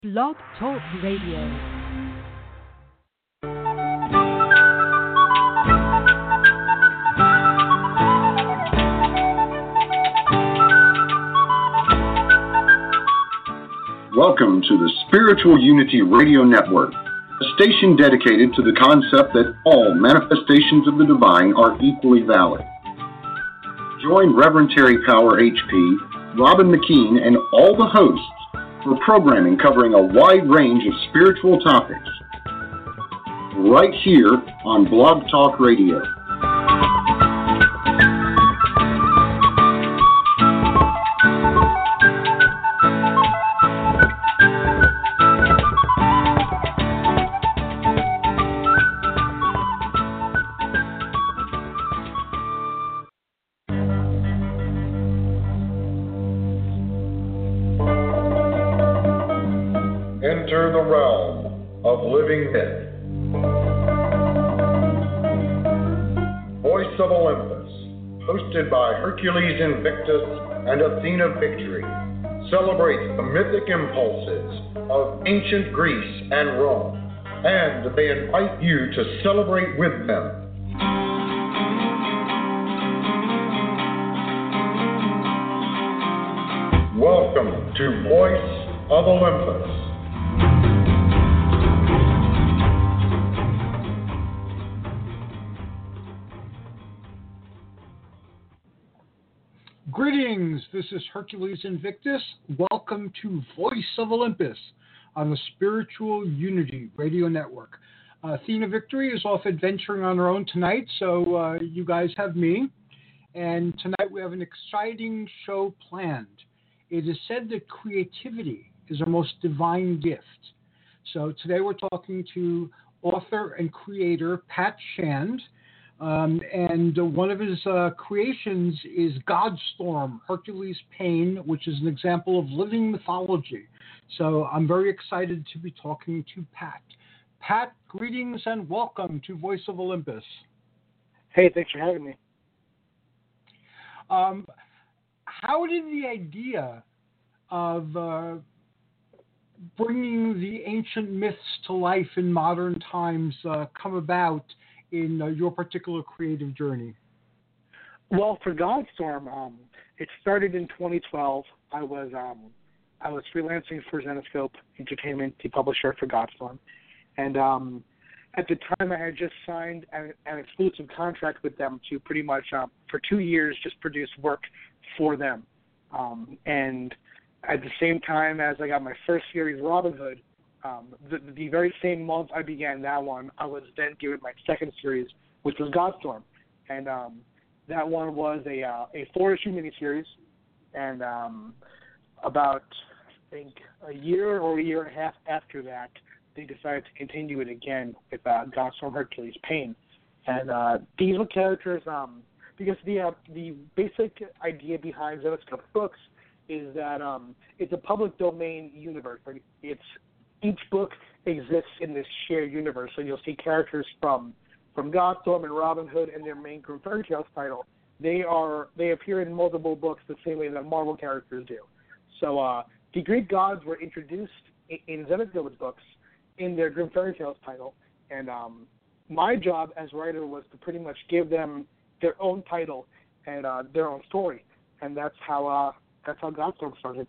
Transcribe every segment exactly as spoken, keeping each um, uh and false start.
Blog Talk Radio. Welcome to the Spiritual Unity Radio Network, a station dedicated to the concept that all manifestations of the divine are equally valid. Join Reverend Terry Power H P, Robin McKean, and all the hosts for programming covering a wide range of spiritual topics, right here on Blog Talk Radio. Enter the realm of living myth. Voice of Olympus, hosted by Hercules Invictus and Athena Victory, celebrates the mythic impulses of ancient Greece and Rome, and they invite you to celebrate with them. Welcome to Voice of Olympus. Greetings, this is Hercules Invictus. Welcome to Voice of Olympus on the Spiritual Unity Radio Network. Uh, Athena Victory is off adventuring on her own tonight, so uh, you guys have me. And tonight we have an exciting show planned. It is said that creativity is our most divine gift. So today we're talking to author and creator Pat Shand. Um, and uh, one of his uh, creations is Godstorm, Hercules Pain, which is an example of living mythology. So I'm very excited to be talking to Pat. Pat, greetings and welcome to Voice of Olympus. Hey, thanks for having me. Um, how did the idea of uh, bringing the ancient myths to life in modern times uh, come about in uh, your particular creative journey? Well, for Godstorm, um, it started in twenty twelve. I was um, I was freelancing for Zenescope Entertainment, the publisher for Godstorm, and um, at the time I had just signed an, an exclusive contract with them to pretty much um, for two years just produce work for them. Um, and at the same time as I got my first series, Robin Hood, Um, the, the very same month I began that one, I was then given my second series, which was Godstorm, and um, that one was a uh, a four-issue miniseries, and um, about I think a year or a year and a half after that, they decided to continue it again with uh, Godstorm Hercules Pain, and uh, these were characters um, because the uh, the basic idea behind Zenescope Books is that um, it's a public domain universe. Right? It's Each book exists in this shared universe, so you'll see characters from from Godstorm and Robin Hood and their main Grimm Fairy Tales title. They are they appear in multiple books the same way that Marvel characters do. So uh, the Greek gods were introduced in, in Zenescope's books in their Grimm Fairy Tales title, and um, my job as writer was to pretty much give them their own title and uh, their own story, and that's how uh, that's how Godstorm started.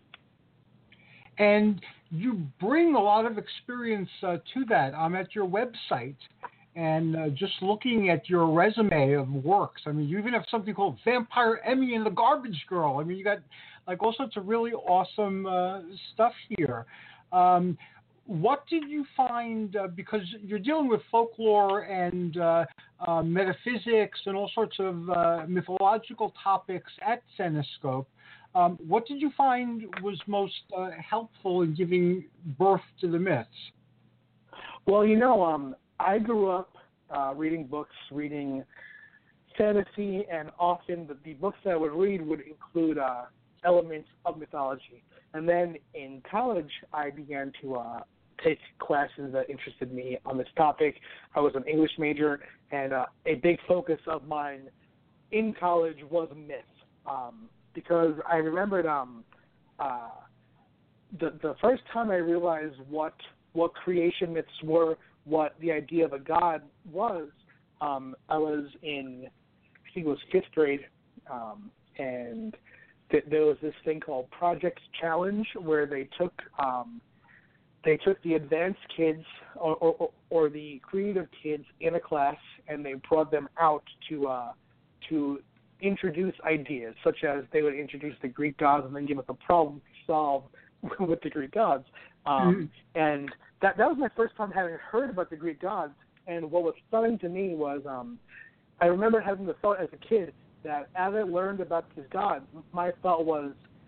And you bring a lot of experience uh, to that. I'm at your website, and uh, just looking at your resume of works, I mean, you even have something called Vampire Emmy and the Garbage Girl. I mean, you got like all sorts of really awesome uh, stuff here. Um, what did you find, uh, because you're dealing with folklore and uh, uh, metaphysics and all sorts of uh, mythological topics at Zenescope, Um, what did you find was most uh, helpful in giving birth to the myths? Well, you know, um, I grew up uh, reading books, reading fantasy, and often the, the books that I would read would include uh, elements of mythology. And then in college, I began to uh, take classes that interested me on this topic. I was an English major, and uh, a big focus of mine in college was myth. Um, because I remembered um, uh, the the first time I realized what what creation myths were, what the idea of a god was, um, I was in, I think it was fifth grade, um, and th- there was this thing called Project Challenge where they took um, they took the advanced kids or, or, or the creative kids in a class, and they brought them out to uh, to introduce ideas, such as they would introduce the Greek gods and then give us a problem to solve with the Greek gods. Um, mm-hmm. And that that was my first time having heard about the Greek gods. And what was stunning to me was um, I remember having the thought as a kid that as I learned about these gods, my thought was,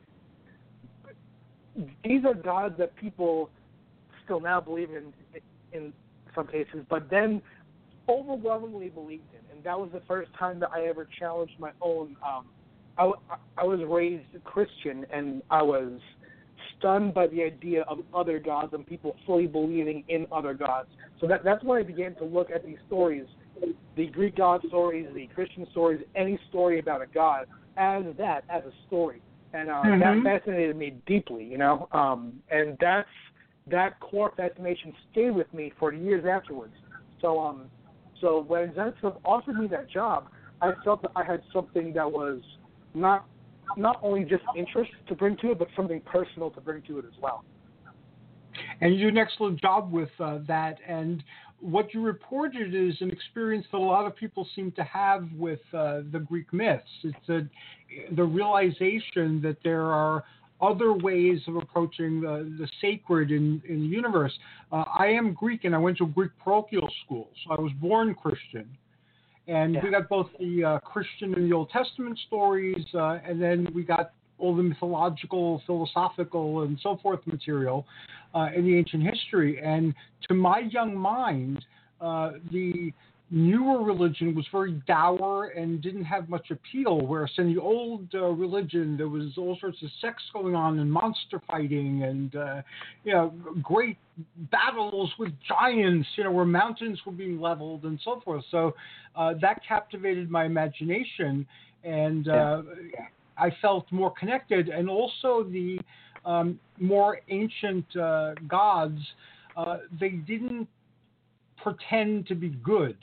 these are gods that people still now believe in in some cases, but then overwhelmingly believed in. And that was the first time that I ever challenged my own. Um, I, I was raised Christian, and I was stunned by the idea of other gods and people fully believing in other gods. So that that's when I began to look at these stories, the Greek god stories, the Christian stories, any story about a god, as that, as a story. And uh, mm-hmm. that fascinated me deeply, you know. Um, and that's that core fascination stayed with me for years afterwards. So um, so when Zenitskop offered me that job, I felt that I had something that was not not only just interest to bring to it, but something personal to bring to it as well. And you did an excellent job with uh, that. And what you reported is an experience that a lot of people seem to have with uh, the Greek myths. It's a, the realization that there are other ways of approaching the, the sacred in, in the universe. Uh, I am Greek, and I went to a Greek parochial school, so I was born Christian. And yeah. we got both the uh, Christian and the Old Testament stories, uh, and then we got all the mythological, philosophical, and so forth material uh, in the ancient history. And to my young mind, uh, the newer religion was very dour and didn't have much appeal, whereas in the old uh, religion there was all sorts of sex going on and monster fighting and uh, you know, great battles with giants, you know, where mountains were being leveled and so forth. So uh, that captivated my imagination, and uh, yeah. I felt more connected. And also the um, more ancient uh, gods, uh, they didn't pretend to be good.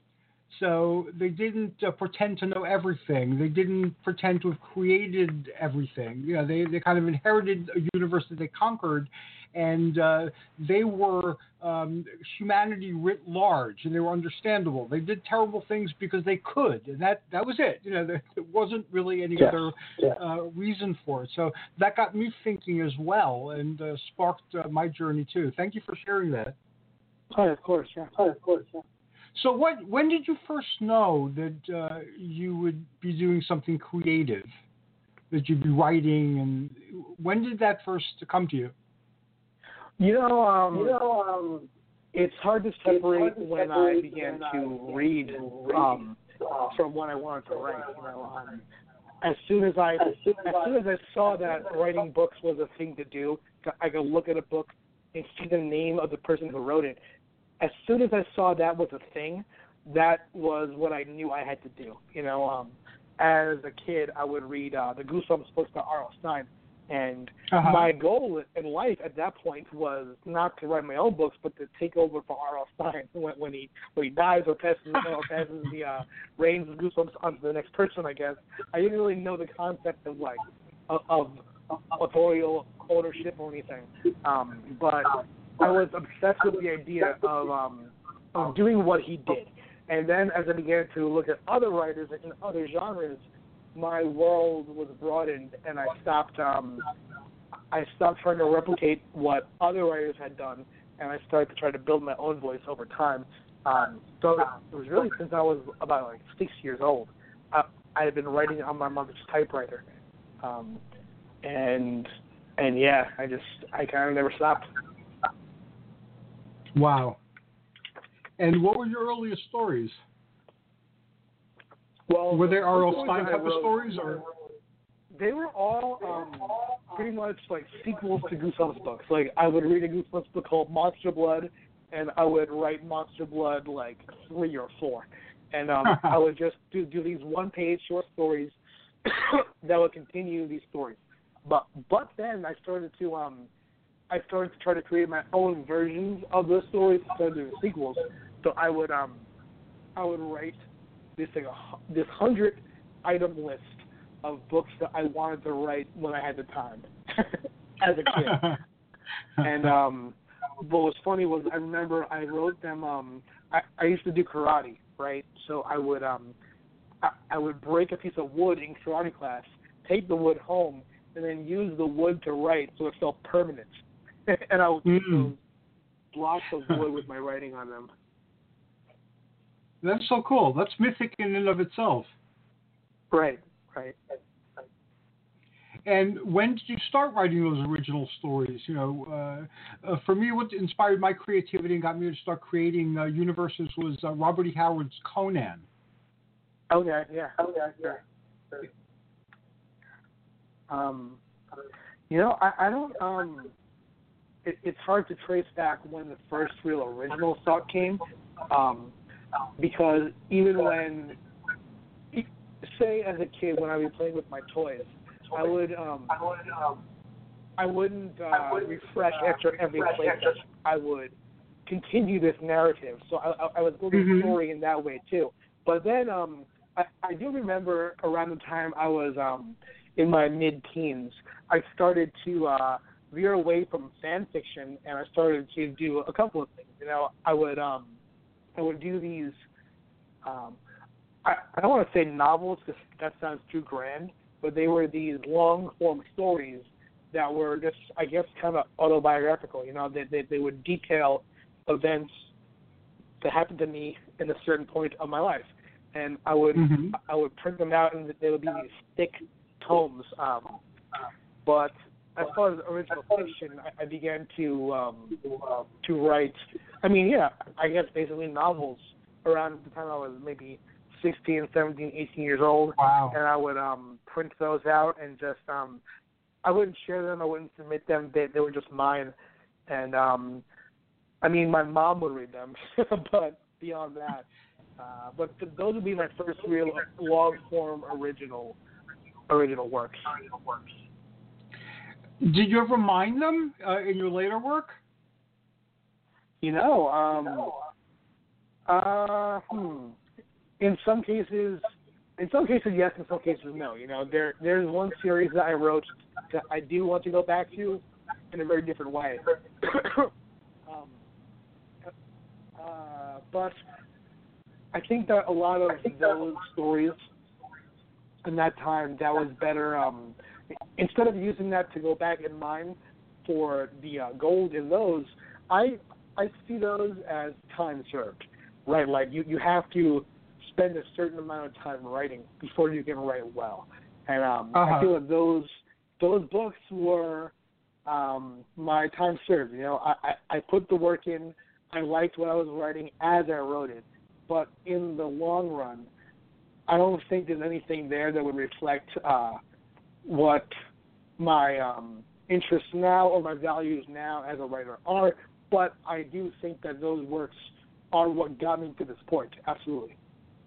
So they didn't uh, pretend to know everything. They didn't pretend to have created everything. You know, they, they kind of inherited a universe that they conquered, and uh, they were um, humanity writ large, and they were understandable. They did terrible things because they could, and that, that was it. You know, there, there wasn't really any yes. other yeah. uh, reason for it. So that got me thinking as well, and uh, sparked uh, my journey too. Thank you for sharing that. Oh, of course, yeah. Oh, of course, yeah. So what? When did you first know that uh, you would be doing something creative, that you'd be writing, and when did that first come to you? You know, um, you know, um, it's hard to separate hard to when separate I began when to I read um, from when I wanted to write. You know, um, as soon as I as soon as, as soon as I saw that writing books was a thing to do, I could look at a book and see the name of the person who wrote it. As soon as I saw that was a thing, that was what I knew I had to do. You know, um, as a kid, I would read uh, the Goosebumps books by R L. Stine, and uh-huh. my goal in life at that point was not to write my own books, but to take over for R L. Stine when, when he when he dies or passes or passes the uh, reins of Goosebumps onto the next person. I guess I didn't really know the concept of like of, of authorial ownership or anything, um, but I was obsessed with the idea of um, of doing what he did. And then as I began to look at other writers in other genres, my world was broadened, and I stopped um, I stopped trying to replicate what other writers had done, and I started to try to build my own voice over time. Um, so it was really since I was about like six years old. I, I had been writing on my mother's typewriter. Um, and and yeah, I just, I kind of never stopped. Wow. And what were your earliest stories? Well, were they R L. Stine type of stories, or? They were all um, pretty much like sequels to Goosebumps books. Like I would read a Goosebumps book called Monster Blood, and I would write Monster Blood like three or four, and um, I would just do do these one-page short stories that would continue these stories. But but then I started to um I started to try to create my own versions of those stories instead of doing sequels. So I would um I would write this like a, this hundred item list of books that I wanted to write when I had the time as a kid. And um, what was funny was I remember I wrote them. Um, I, I used to do karate, right? So I would um I, I would break a piece of wood in karate class, take the wood home, and then use the wood to write so it felt permanent. And I would keep mm. those blocks of wood with my writing on them. That's so cool. That's mythic in and of itself. Right, right. And when did you start writing those original stories? You know, uh, uh, for me, what inspired my creativity and got me to start creating uh, universes was uh, Robert E. Howard's Conan. Oh yeah, yeah, oh yeah, sure. sure. Um, you know, I, I don't. Um, it, it's hard to trace back when the first real original thought came, um, because even when, say, as a kid, when I was playing with my toys, I would, um, I wouldn't uh, refresh after every playtest. I would continue this narrative, so I, I, I was building mm-hmm. story in that way too. But then, um, I, I do remember around the time I was um, in my mid-teens, I started to uh, veer away from fan fiction, and I started to do a couple of things. You know, I would, um, I would do these. Um, I, I don't want to say novels because that sounds too grand, but they were these long-form stories that were just, I guess, kind of autobiographical. You know, they, they they would detail events that happened to me in a certain point of my life, and I would mm-hmm. I would print them out, and they would be these thick tomes. Um, but as far as original fiction, I, I began to um, to write. I mean, yeah, I guess basically novels around the time I was maybe sixteen, seventeen, eighteen years old. Wow. And I would um, print those out and just, um, I wouldn't share them, I wouldn't submit them, they, they were just mine. And, um, I mean, my mom would read them, but beyond that, uh, but th- those would be my first real long-form original, original works. Did you ever mine them uh, in your later work? You know, um, uh, hmm. In some cases, in some cases yes, in some cases no. You know, there there's one series that I wrote that I do want to go back to in a very different way. um, uh, but I think that a lot of those stories in that time, that was better. Um, instead of using that to go back and mine for the uh, gold in those, I I see those as time served, right? Like you, you have to spend a certain amount of time writing before you can write well, and um, uh-huh. I feel that those those books were um, my time served. You know, I, I, I put the work in. I liked what I was writing as I wrote it, but in the long run, I don't think there's anything there that would reflect uh, what my um, interests now or my values now as a writer are. But I do think that those works are what got me to this point. Absolutely.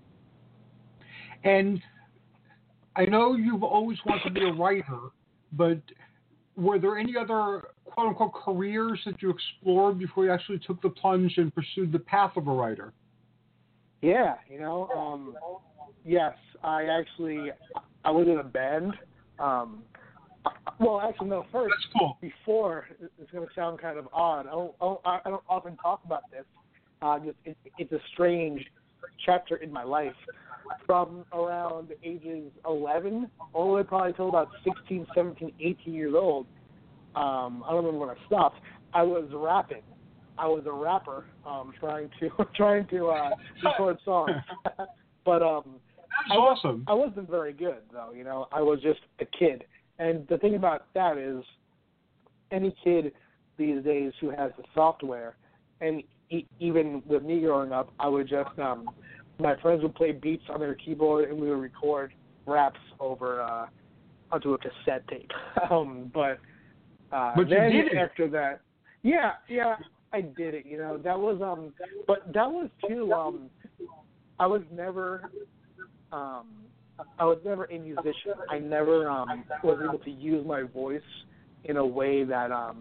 And I know you've always wanted to be a writer, but were there any other quote-unquote careers that you explored before you actually took the plunge and pursued the path of a writer? Yeah, you know, um, yes, I actually, I was in a band. Um, well, actually, no, first, That's cool. before, it's going to sound kind of odd. I don't, I don't often talk about this. Uh, just, it, it's a strange chapter in my life. From around ages eleven all the way probably until about sixteen, seventeen, eighteen years old, um, I don't remember when I stopped, I was rapping. I was a rapper um, trying to trying to uh, record songs. But um, That's I, awesome. I wasn't very good, though. You know, I was just a kid. And the thing about that is any kid these days who has the software, and e- even with me growing up, I would just um, – my friends would play beats on their keyboard, and we would record raps over uh, onto a cassette tape. um, but uh, but then you did it. after that, yeah, yeah, I did it. You know, that was um, but that was too. Um, I was never, um, I was never a musician. I never um was able to use my voice in a way that um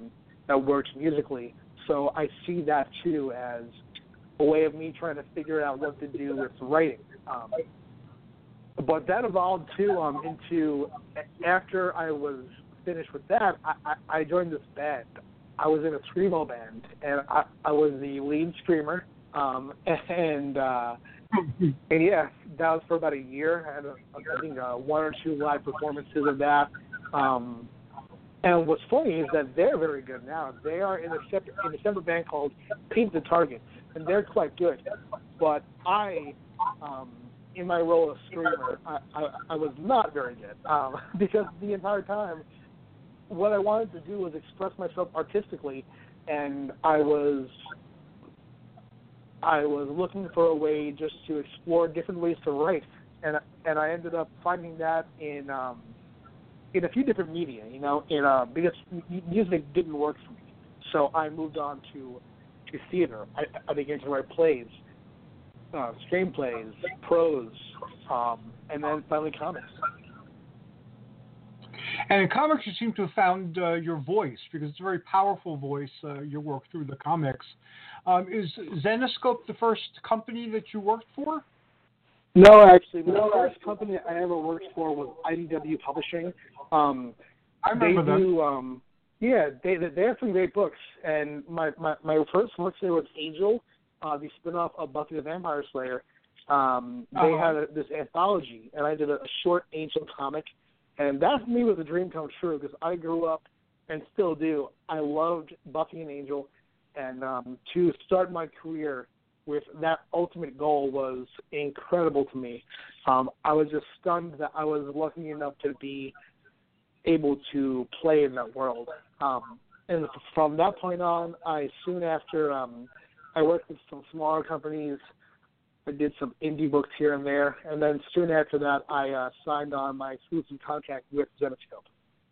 that works musically. So I see that too as a way of me trying to figure out what to do with writing. Um, but that evolved too um, into after I was finished with that, I, I, I joined this band. I was in a screamo band, and I, I was the lead screamer. Um, and uh, and yeah, that was for about a year. I had, a, I think, uh, one or two live performances of that. Um, and what's funny is that they're very good now. They are in a separate, in a separate band called Paint the Target, and they're quite good. But I, um, in my role as screamer, I, I, I was not very good um, because the entire time, what I wanted to do was express myself artistically, and I was I was looking for a way just to explore different ways to write, and and I ended up finding that in um, in a few different media, you know, in uh, because music didn't work for me, so I moved on to to theater. I, I began to write plays, uh, screenplays, prose, um, and then finally comics. And in comics, you seem to have found uh, your voice, because it's a very powerful voice, uh, your work through the comics. Um, is Zenescope the first company that you worked for? No, actually. The no, first company I ever worked for was I D W Publishing. Um, I remember they them. do, um, yeah, they they have some great books. And my, my, my first book there was Angel, uh, the spinoff of Buffy the Vampire Slayer. Um, they uh-huh. had a, this anthology, and I did a, a short Angel comic. And that for me was a dream come true, because I grew up and still do. I loved Buffy and Angel, and um, to start my career with that ultimate goal was incredible to me. Um, I was just stunned that I was lucky enough to be able to play in that world. Um, and from that point on, I soon after um, I worked with some smaller companies. I did some indie books here and there, and then soon after that, I uh, signed on my exclusive contract with Zenescope.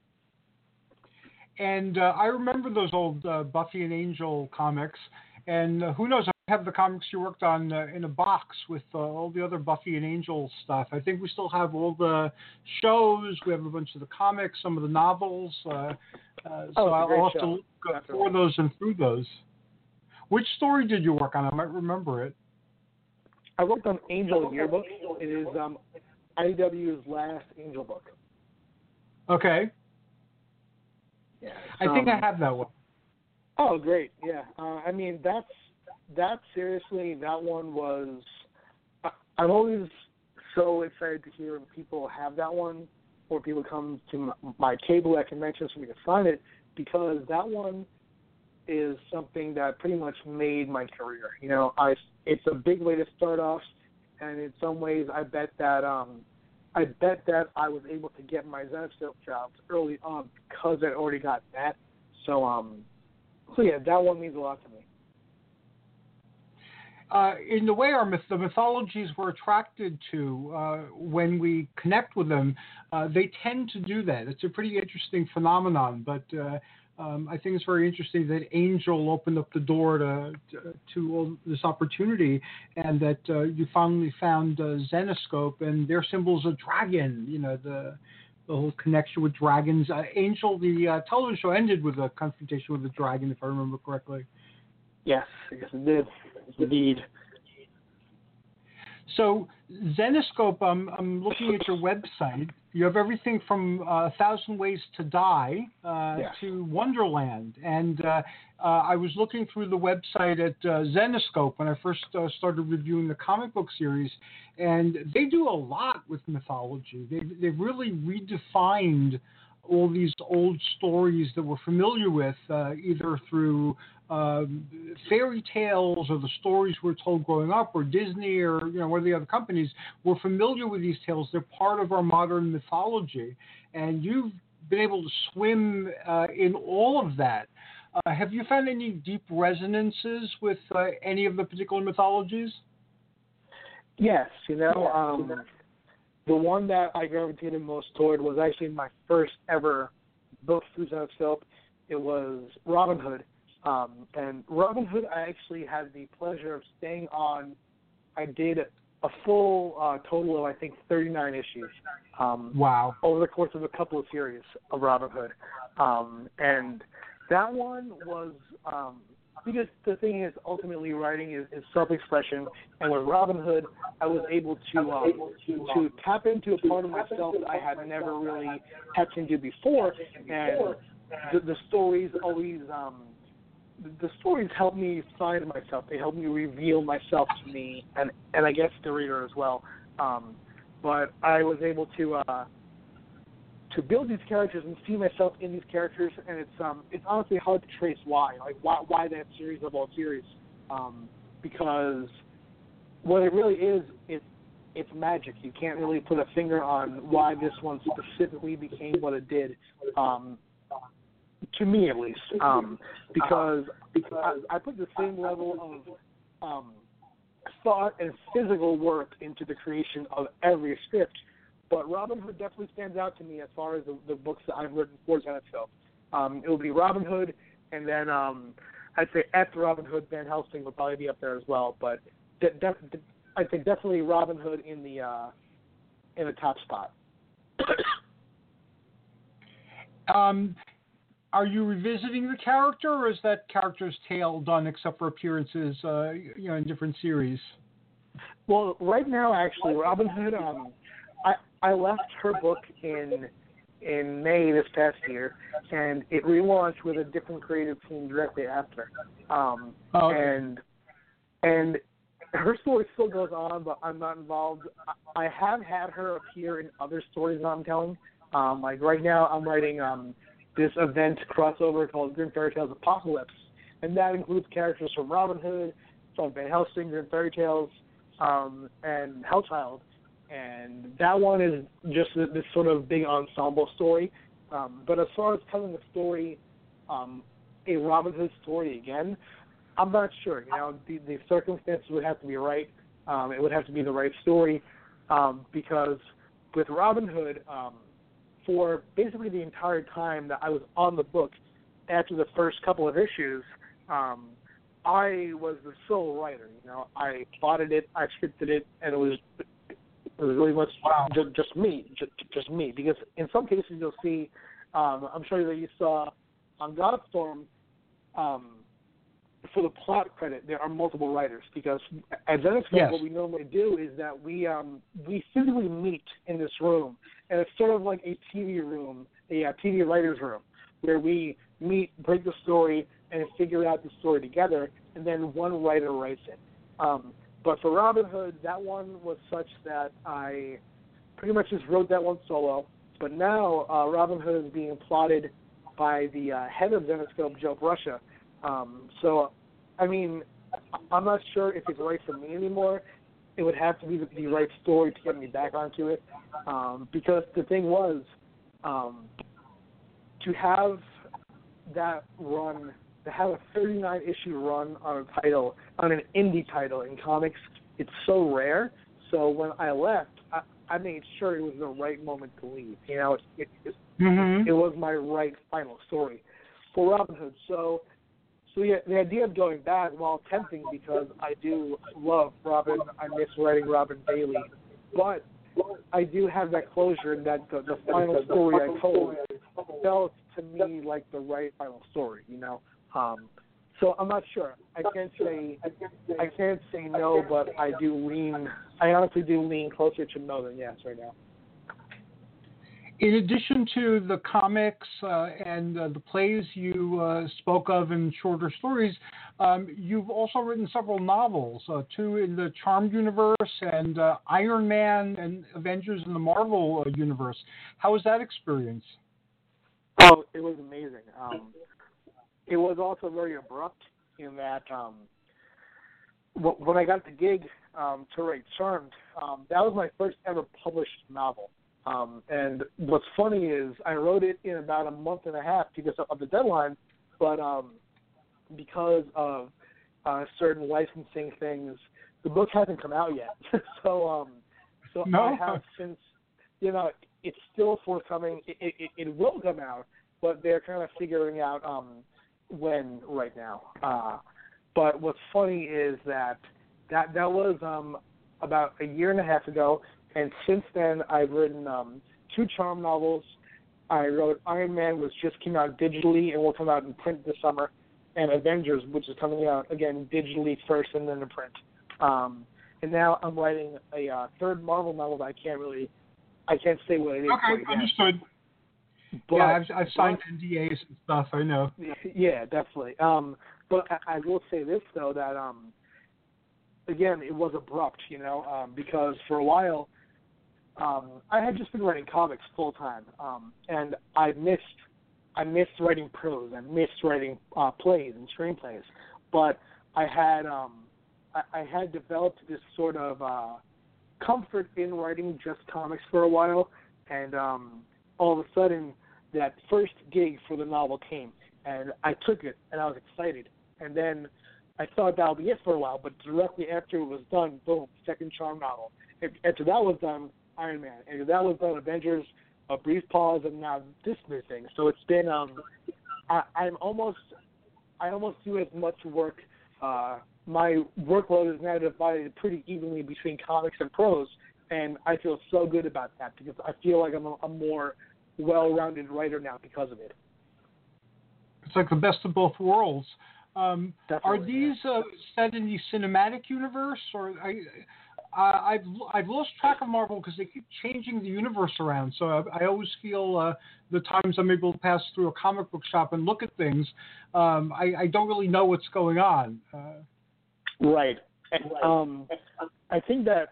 And uh, I remember those old uh, Buffy and Angel comics, and uh, who knows, I have the comics you worked on uh, in a box with uh, all the other Buffy and Angel stuff. I think we still have all the shows, we have a bunch of the comics, some of the novels, uh, uh, so oh, I'll have show. to look uh, for those and through those. Which story did you work on? I might remember it. I worked on Angel Yearbook. It is um, I D W's last Angel book. Okay. Yeah, I think um, I have that one. Oh, great. Yeah. Uh, I mean, that's, that seriously, that one was, I, I'm always so excited to hear when people have that one, or people come to my table at conventions for me to sign it, because that one is something that pretty much made my career. You know, I it's a big way to start off, and in some ways, I bet that um, I bet that I was able to get my Zenescope jobs early on because I already got that. So, um, so yeah, that one means a lot to me. Uh, in the way our myth, the mythologies we're attracted to uh, when we connect with them, uh, they tend to do that. It's a pretty interesting phenomenon, but uh, um, I think it's very interesting that Angel opened up the door to to, to all this opportunity, and that uh, you finally found uh, Zenescope, and their symbol's a dragon. You know, the the whole connection with dragons. Uh, Angel, the uh, television show, ended with a confrontation with the dragon, if I remember correctly. Yes, yes, it did. Indeed. So Zenescope, um, I'm looking at your website. You have everything from uh, A Thousand Ways to Die uh, yes. to Wonderland. And uh, uh, I was looking through the website at uh, Zenescope when I first uh, started reviewing the comic book series, and they do a lot with mythology. They, they've really redefined all these old stories that we're familiar with, uh, either through um, fairy tales or the stories we're told growing up, or Disney, or you know, one of the other companies. We're familiar with these tales. They're part of our modern mythology, and you've been able to swim uh, in all of that. Uh, have you found any deep resonances with uh, any of the particular mythologies? Yes, you know, um, the one that I gravitated most toward was actually my first ever book through Zenescope. It was Robin Hood. Um, and Robin Hood, I actually had the pleasure of staying on. I did a full uh, total of, I think, thirty-nine issues. Um, wow. Over the course of a couple of series of Robin Hood. Um, and that one was um, because the thing is, ultimately, writing is, is self-expression, and with Robin Hood, I was able to um, to tap into a part of myself that I had never really tapped into before, and the, the stories always um, the stories help me find myself. They help me reveal myself to me, and and I guess the reader as well. Um, but I was able to. Uh, to build these characters and see myself in these characters, and it's um it's honestly hard to trace why, like why why that series of all series, um, because what it really is, it's it's magic. You can't really put a finger on why this one specifically became what it did, um, to me at least, um, because I, I put the same level of um, thought and physical work into the creation of every script. But Robin Hood definitely stands out to me as far as the, the books that I've written for Zenescope. Um, it will be Robin Hood, and then um, I'd say after Robin Hood, Van Helsing would probably be up there as well. But de- de- de- I'd say definitely Robin Hood in the uh, in the top spot. um, are you revisiting the character, or is that character's tale done except for appearances, uh, you know, in different series? Well, right now, actually, Robin Hood. Um, I, I left her book in in May this past year, and it relaunched with a different creative team directly after. Um, oh, okay. And and her story still goes on, but I'm not involved. I, I have had her appear in other stories that I'm telling. Um, like right now, I'm writing um, this event crossover called Grim Fairy Tales Apocalypse, and that includes characters from Robin Hood, from Van Helsing, Grim Fairy Tales, um, and Hellchild. And that one is just this sort of big ensemble story. Um, but as far as telling the story, um, a Robin Hood story again, I'm not sure. You know, the, the circumstances would have to be right. Um, it would have to be the right story um, because with Robin Hood, um, for basically the entire time that I was on the book, after the first couple of issues, um, I was the sole writer. You know, I plotted it, I scripted it, and it was. It was really much wow. just, just me, just, just me. Because in some cases you'll see, um, I'm sure that you saw on Godstorm, um, for the plot credit, there are multiple writers. Because at Zenescope, yes. what we normally do is that we um, we physically meet in this room, and it's sort of like a T V room, a, a T V writer's room, where we meet, break the story, and figure out the story together, and then one writer writes it. Um, But for Robin Hood, that one was such that I pretty much just wrote that one solo. But now uh, Robin Hood is being plotted by the uh, head of Zenescope, Joe Bruscia. Um, so, I mean, I'm not sure if it's right for me anymore. It would have to be the, the right story to get me back onto it. Um, because the thing was, um, to have that run, to have a thirty-nine issue run on a title, on an indie title in comics, it's so rare. So when I left, I, I made sure it was the right moment to leave. You know, it it, mm-hmm. it was my right final story for Robin Hood. So, so yeah, the idea of going back, while tempting, because I do love Robin, I miss writing Robin daily, but I do have that closure in that the, the final story I told felt to me like the right final story. You know. Um, so I'm not sure. I can't say I can't say no, but I do lean. I honestly do lean closer to no than yes right now. In addition to the comics uh, and uh, the plays you uh, spoke of in shorter stories, um, you've also written several novels, uh, two in the Charmed universe and uh, Iron Man and Avengers in the Marvel uh, universe. How was that experience? Oh, it was amazing. Um, It was also very abrupt in that um, when I got the gig um, to write Charmed, um, that was my first ever published novel. Um, and what's funny is I wrote it in about a month and a half because of the deadline, but um, because of uh, certain licensing things, the book hasn't come out yet. so um, so no. I have since, you know, it's still forthcoming. It, it, it will come out, but they're kind of figuring out um, – when right now. Uh, but what's funny is that that, that was um, about a year and a half ago, and since then I've written um, two Charm novels, I wrote Iron Man, which just came out digitally and will come out in print this summer, and Avengers, which is coming out again digitally first and then in print. Um, and now I'm writing a uh, third Marvel novel that I can't really, I can't say what it is. Okay, understood. But, yeah, I've, I've signed but, N D As and stuff. I know. Yeah, definitely. Um, but I, I will say this though, that um, again, it was abrupt, you know, um, because for a while, um, I had just been writing comics full time, um, and I missed, I missed writing prose, I missed writing uh, plays and screenplays, but I had, um, I, I had developed this sort of uh, comfort in writing just comics for a while, and um, all of a sudden, that first gig for the novel came, and I took it, and I was excited, and then I thought that would be it for a while, but directly after it was done, boom, second Charm novel. After that was done, Iron Man. After that was done, Avengers, a brief pause, and now this new thing. So it's been, um, I, I'm almost, I almost do as much work. Uh, my workload is now divided pretty evenly between comics and prose, and I feel so good about that because I feel like I'm a, a more well-rounded writer now because of it. It's like the best of both worlds. Um, are these yeah. uh, set in the cinematic universe, or I, I, I've I've lost track of Marvel because they keep changing the universe around. So I, I always feel uh, the times I'm able to pass through a comic book shop and look at things, um, I, I don't really know what's going on. Uh, right. And, um, I think that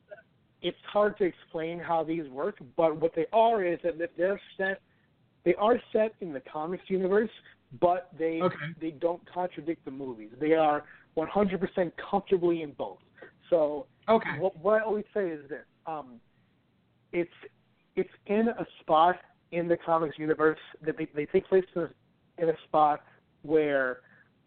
it's hard to explain how these work, but what they are is that they're set. They are set in the comics universe, but they okay. they don't contradict the movies. They are one hundred percent comfortably in both. So okay. what, what I always say is this: um, it's it's in a spot in the comics universe that they, they take place in a, in a spot where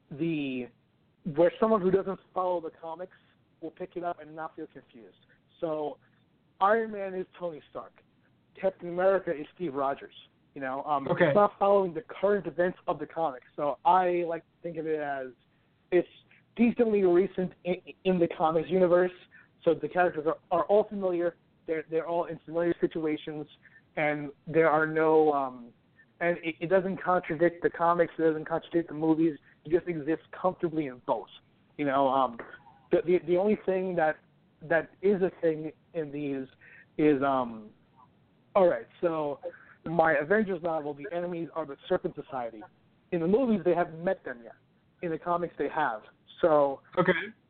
the where someone who doesn't follow the comics will pick it up and not feel confused. So Iron Man is Tony Stark. Captain America is Steve Rogers. You know, um, okay. it's not following the current events of the comics. So I like to think of it as it's decently recent in, in the comics universe. So the characters are, are all familiar. They're they're all in familiar situations, and there are no um, and it, it doesn't contradict the comics. It doesn't contradict the movies. It just exists comfortably in both. You know, um, the, the the only thing that that is a thing in these is um, all right. So my Avengers novel, the enemies are the Serpent Society. In the movies, they haven't met them yet. In the comics, they have. So okay.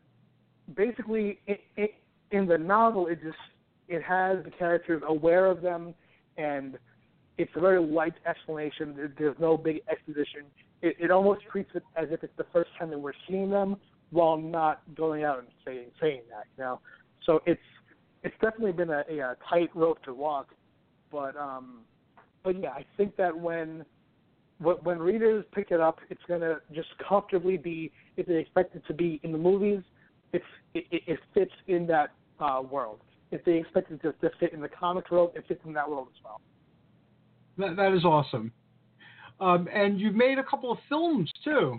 basically, it, it, in the novel, it just it has the characters aware of them, and it's a very light explanation. There, there's no big exposition. It, it almost treats it as if it's the first time that we're seeing them, while not going out and saying saying that. You know, so it's it's definitely been a, a, a tight rope to walk, but um. But yeah, I think that when when readers pick it up, it's going to just comfortably be, if they expect it to be in the movies, it's, it, it fits in that uh, world. If they expect it to, to fit in the comic world, it fits in that world as well. That, that is awesome. Um, and you've made a couple of films, too.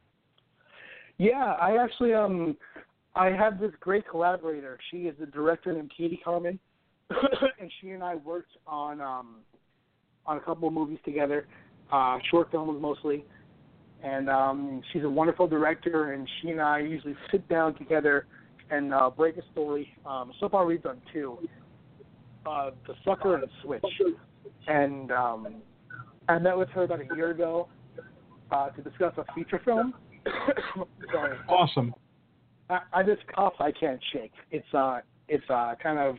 Yeah, I actually, um, I have this great collaborator. She is the director named Katie Carmen, and she and I worked on... Um, on a couple of movies together, uh, short films mostly. And um, she's a wonderful director, and she and I usually sit down together and uh, break a story. Um, so far we've done two, uh, The Sucker and Switch. And um, I met with her about a year ago uh, to discuss a feature film. Sorry. Awesome. I, I just cough I can't shake. It's uh, it's uh, kind of,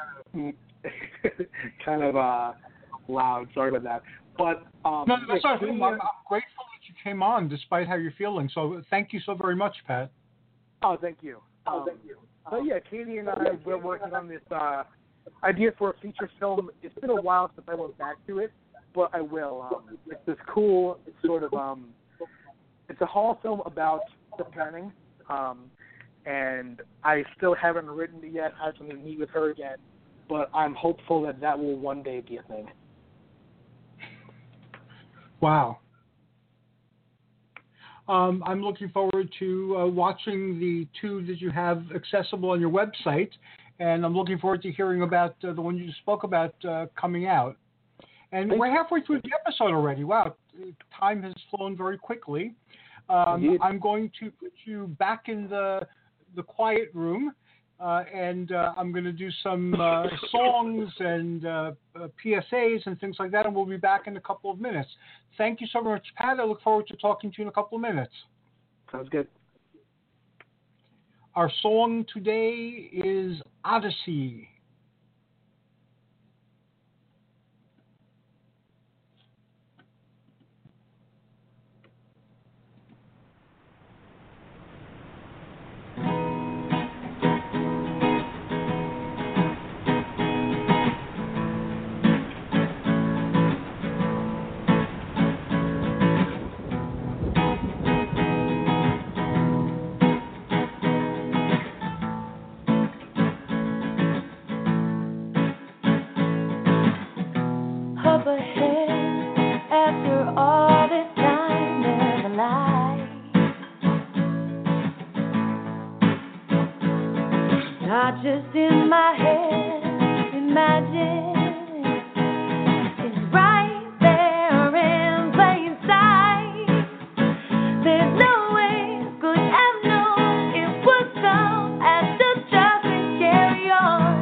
kind of uh, loud. Sorry about that. But um, no, that's yeah, not. I'm, I'm grateful that you came on, despite how you're feeling. So thank you so very much, Pat. Oh, thank you. Um, oh, thank you. But yeah, Katie and I we're working on this uh, idea for a feature film. It's been a while since I went back to it, but I will. Um, it's this cool sort of. Um, it's a horror film about the planning, um, and I still haven't written it yet. I have to meet with her again, but I'm hopeful that that will one day be a thing. Wow. Um, I'm looking forward to uh, watching the two that you have accessible on your website, and I'm looking forward to hearing about uh, the one you spoke about uh, coming out. And Thanks. we're halfway through the episode already. Wow, time has flown very quickly. Um, I'm going to put you back in the the quiet room, uh, and uh, I'm going to do some uh, songs and uh, uh, P S As and things like that, and we'll be back in a couple of minutes. Thank you so much, Pat. I look forward to talking to you in a couple of minutes. Sounds good. Our song today is Odyssey. Not just in my head, imagine it's right there in plain sight. There's no way could have known it would come as the just and carry on.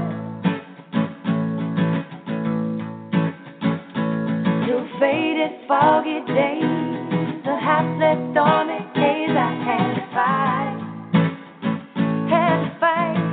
Till faded foggy days, a half-slept on a haze I had to fight, had to fight.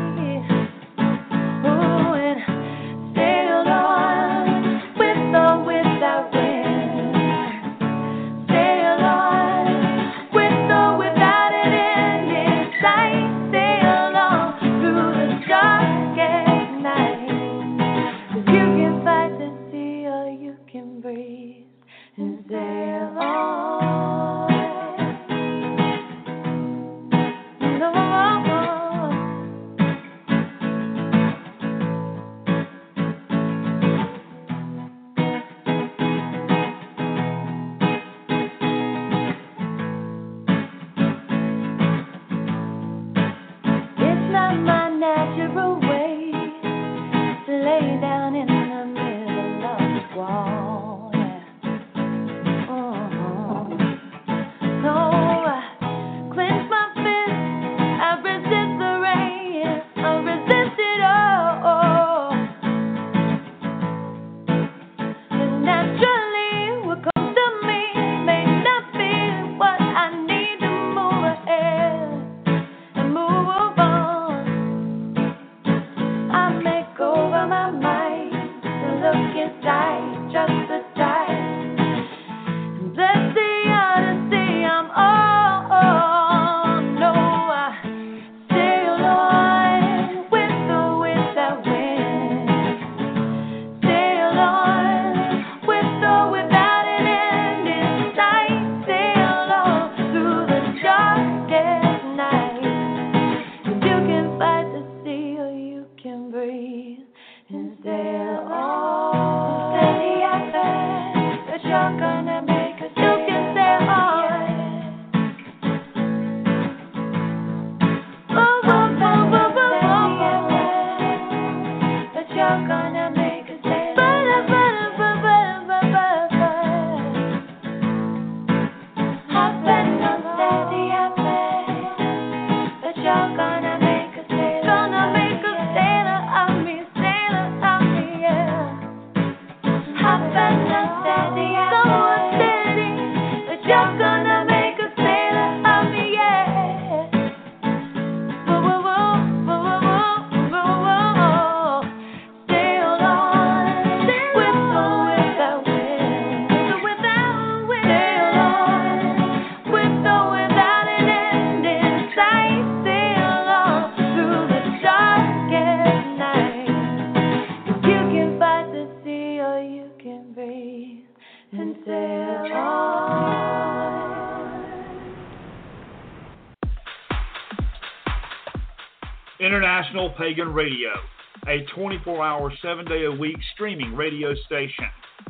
International Pagan Radio, a twenty-four hour, seven day a week streaming radio station.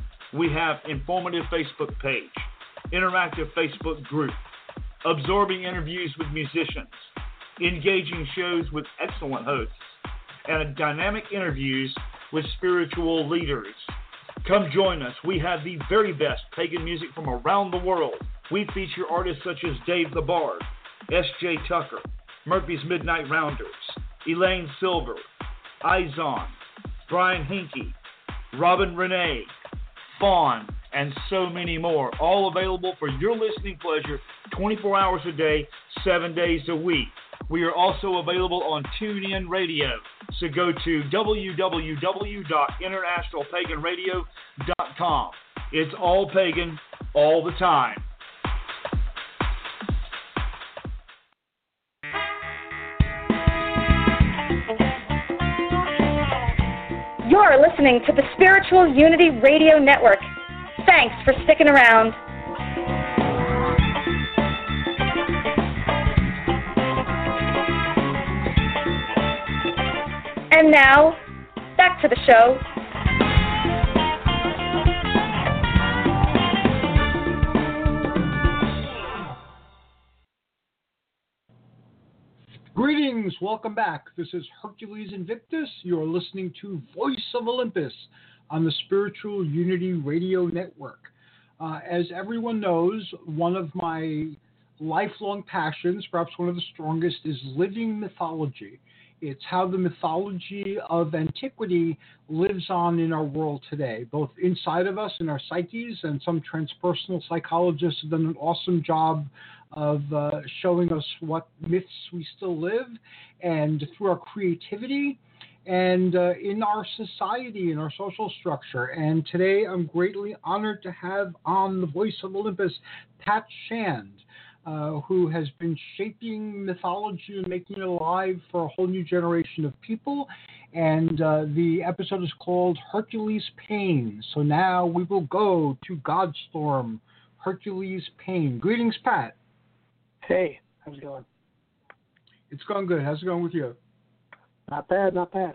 We have informative Facebook page, interactive Facebook group, absorbing interviews with musicians, engaging shows with excellent hosts, and dynamic interviews with spiritual leaders. Come join us. We have the very best pagan music from around the world. We feature artists such as Dave the Bard, S J Tucker, Murphy's Midnight Rounders, Elaine Silver, Izon, Brian Hinkie, Robin Renee, Fawn, and so many more. All available for your listening pleasure twenty-four hours a day, seven days a week. We are also available on TuneIn Radio. So go to w w w dot international pagan radio dot com. It's all pagan, all the time. You're listening to the Spiritual Unity Radio Network. Thanks for sticking around. And now, back to the show. Greetings, welcome back. This is Hercules Invictus. You're listening to Voice of Olympus on the Spiritual Unity Radio Network. Uh, as everyone knows, one of my lifelong passions, perhaps one of the strongest, is living mythology. It's how the mythology of antiquity lives on in our world today, both inside of us in our psyches, and some transpersonal psychologists have done an awesome job of uh, showing us what myths we still live, and through our creativity, and uh, in our society, in our social structure. And today I'm greatly honored to have on the Voice of Olympus, Pat Shand, Uh, who has been shaping mythology and making it alive for a whole new generation of people. And uh, the episode is called Hercules Pain. So now we will go to Godstorm, Hercules Pain. Greetings, Pat. Hey, how's it going? It's going good. How's it going with you? Not bad, not bad.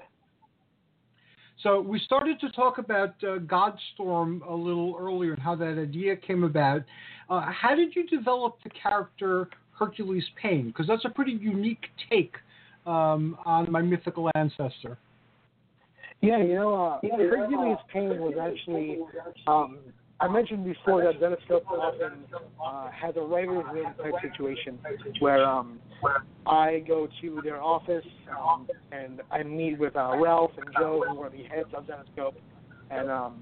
So we started to talk about uh, Godstorm a little earlier and how that idea came about. Uh, how did you develop the character Hercules Pain? Because that's a pretty unique take um, on my mythical ancestor. Yeah, you know, uh, Hercules Pain was actually, um, I mentioned before that Zenescope often uh, has a writer's room type situation where um, I go to their office um, and I meet with uh, Ralph and Joe, who are the heads of Zenescope. And um,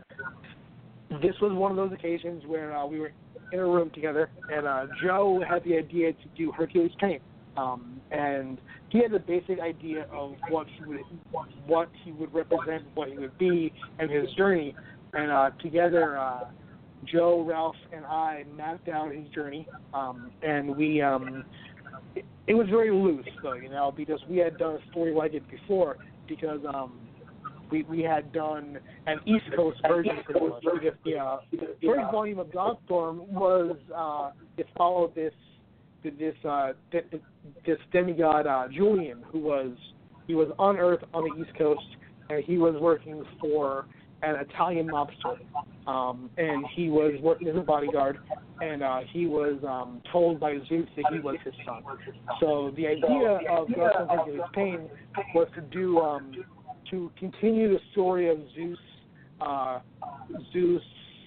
this was one of those occasions where uh, we were in a room together, and uh, Joe had the idea to do Hercules Pain. Um, and he had the basic idea of what he would, what he would represent, what he would be, and his journey. And uh, together, uh, Joe, Ralph, and I mapped out his journey. Um, and we, um, it, it was very loose, though, you know, because we had done a story like it before. Because um, we we had done an East Coast version, pretty much. Because the uh, first volume of Godstorm was uh, it followed this this uh, this demigod uh, Julian, who was he was on Earth on the East Coast, and he was working for an Italian mobster, um, and he was working as a bodyguard, and uh, he was um, told by Zeus that he was his son. So the idea of Godstorm Hercules Pain was to do um, to continue the story of Zeus, uh, Zeus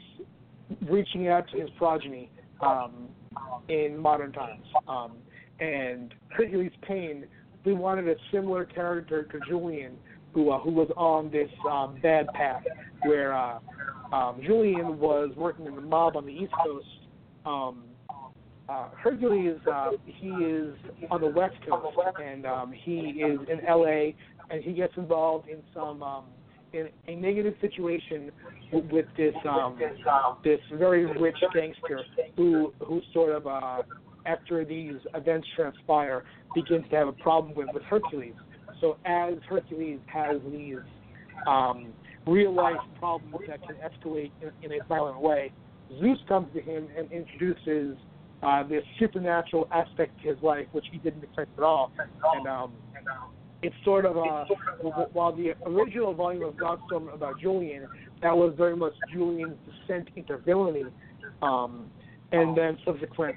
reaching out to his progeny um, in modern times. Um, and Hercules Pain, we wanted a similar character to Julian, who uh, who was on this um, bad path, where uh, um, Julian was working in the mob on the East Coast. Um, uh, Hercules, uh, he is on the West Coast, and um, he is in L A, and he gets involved in some um, in a negative situation with, with this um, this very rich gangster who who sort of uh, after these events transpire begins to have a problem with, with Hercules. So as Hercules has these um, real-life problems that can escalate in, in a violent way, Zeus comes to him and introduces uh, this supernatural aspect to his life, which he didn't expect at all. And um, it's sort of, uh, while the original volume of Godstorm about Julian, that was very much Julian's descent into villainy, um, and then subsequent,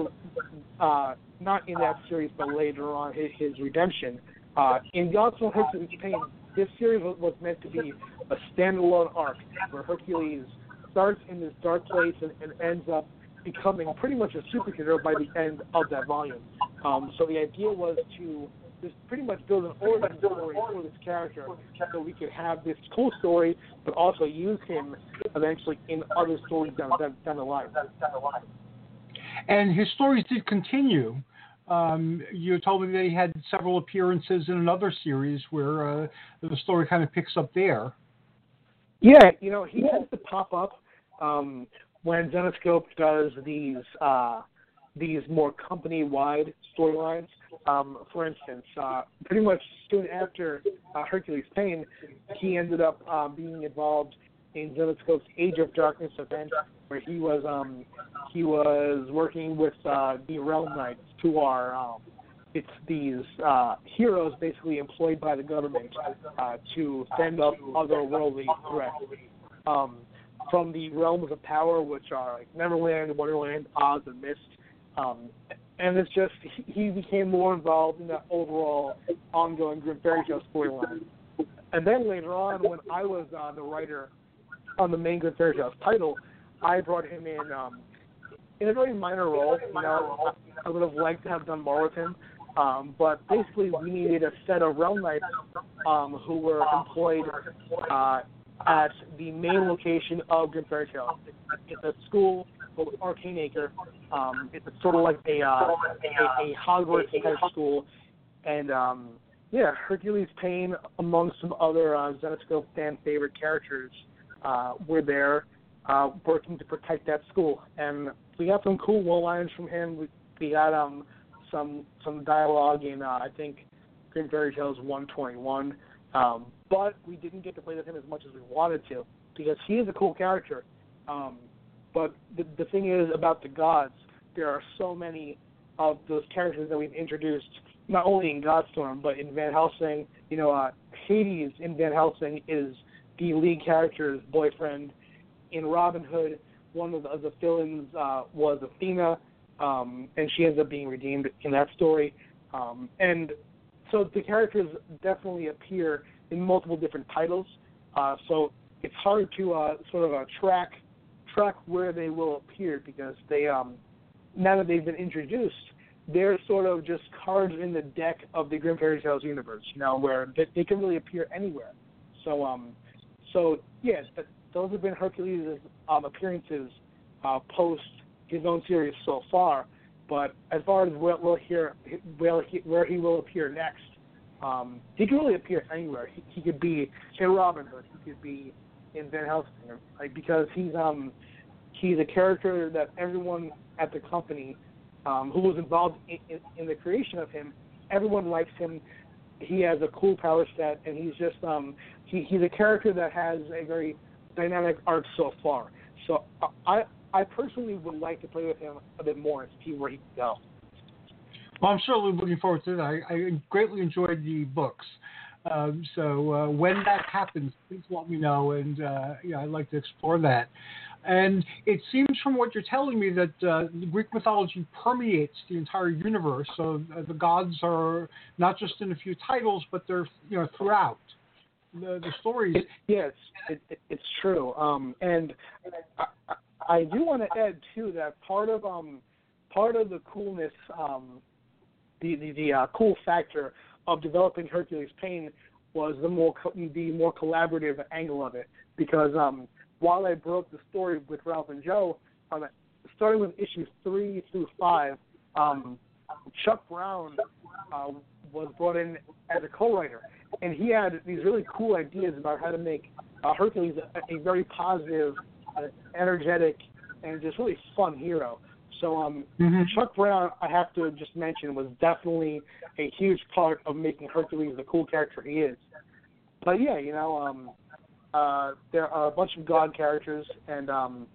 uh, not in that series, but later on, his, his redemption. Uh, in Godstorm Hercules Pain, this series was, was meant to be a standalone arc where Hercules starts in this dark place and, and ends up becoming pretty much a superhero by the end of that volume. Um, so the idea was to just pretty much build an origin story for this character so we could have this cool story, but also use him eventually in other stories down, down, down the line. And his stories did continue. Um, you told me that he had several appearances in another series where uh, the story kind of picks up there. Yeah, you know, he tends to pop up um, when Zenescope does these uh, these more company-wide storylines. Um, for instance, uh, pretty much soon after uh, Hercules Pain, he ended up uh, being involved in Zenescope's Age of Darkness event, where he was um, he was working with uh, the Realm Knights, who are um, it's these uh, heroes basically employed by the government uh, to fend off otherworldly threats. Um, from the realms of power, which are like Neverland, Wonderland, Oz, and Mist. Um, and it's just, he became more involved in that overall ongoing Grim Fairy Tale storyline. And then later on, when I was uh, the writer on the main Grim Fairy Tales title, I brought him in um, in a very minor role. You know, I would have liked to have done more with him. Um, but basically, we needed a set of Realm Knights um, who were employed uh, at the main location of Grim Fairy Tale. It's a school called Arcane Acre. Um, it's sort of like a, uh, a, a Hogwarts type school. And, um, yeah, Hercules Pain, among some other uh, Zenescope fan favorite characters, uh, were there uh, working to protect that school. And we got some cool one-liners from him. We, we got um, some some dialogue in, uh, I think, Grim Fairy Tales one twenty-one. Um, but we didn't get to play with him as much as we wanted to because he is a cool character. Um, but the, the thing is about the gods, there are so many of those characters that we've introduced, not only in Godstorm, but in Van Helsing. You know, uh, Hades in Van Helsing is the lead character's boyfriend. In Robin Hood, one of the, of the villains uh, was Athena, um, and she ends up being redeemed in that story. Um, and so the characters definitely appear in multiple different titles. Uh, so it's hard to uh, sort of uh, track track where they will appear because they um, now that they've been introduced, they're sort of just cards in the deck of the Grim Fairy Tales universe, you know, where they, they can really appear anywhere. So, um, so yeah, th- those have been Hercules' um, appearances uh, post his own series so far. But as far as where, where, here, where, he, where he will appear next, um, he can really appear anywhere. He, he could be in Robin Hood. He could be in Van Helsing, like, because he's um he's a character that everyone at the company um, who was involved in, in, in the creation of him, everyone likes him. He has a cool power set, and he's just um he, he's a character that has a very dynamic arc so far. So I I personally would like to play with him a bit more and see where he can go. Well, I'm certainly looking forward to that. I, I greatly enjoyed the books. Um, so uh, when that happens, please let me know, and uh, yeah, I'd like to explore that. And it seems from what you're telling me that uh, the Greek mythology permeates the entire universe. So uh, the gods are not just in a few titles, but they're you know throughout the, the stories. It, yes, it, it, it's true. Um, and I, I do want to add too that part of um part of the coolness, um, the the, the uh, cool factor of developing Hercules Pain was the more co- the more collaborative angle of it, because um, while I broke the story with Ralph and Joe, um, starting with issues three through five, um, Chuck Brown uh, was brought in as a co-writer, and he had these really cool ideas about how to make uh, Hercules a, a very positive, uh, energetic, and just really fun hero. So um, mm-hmm. Chuck Brown, I have to just mention, was definitely a huge part of making Hercules the cool character he is. But yeah, you know, um, uh, there are a bunch of god characters, and um,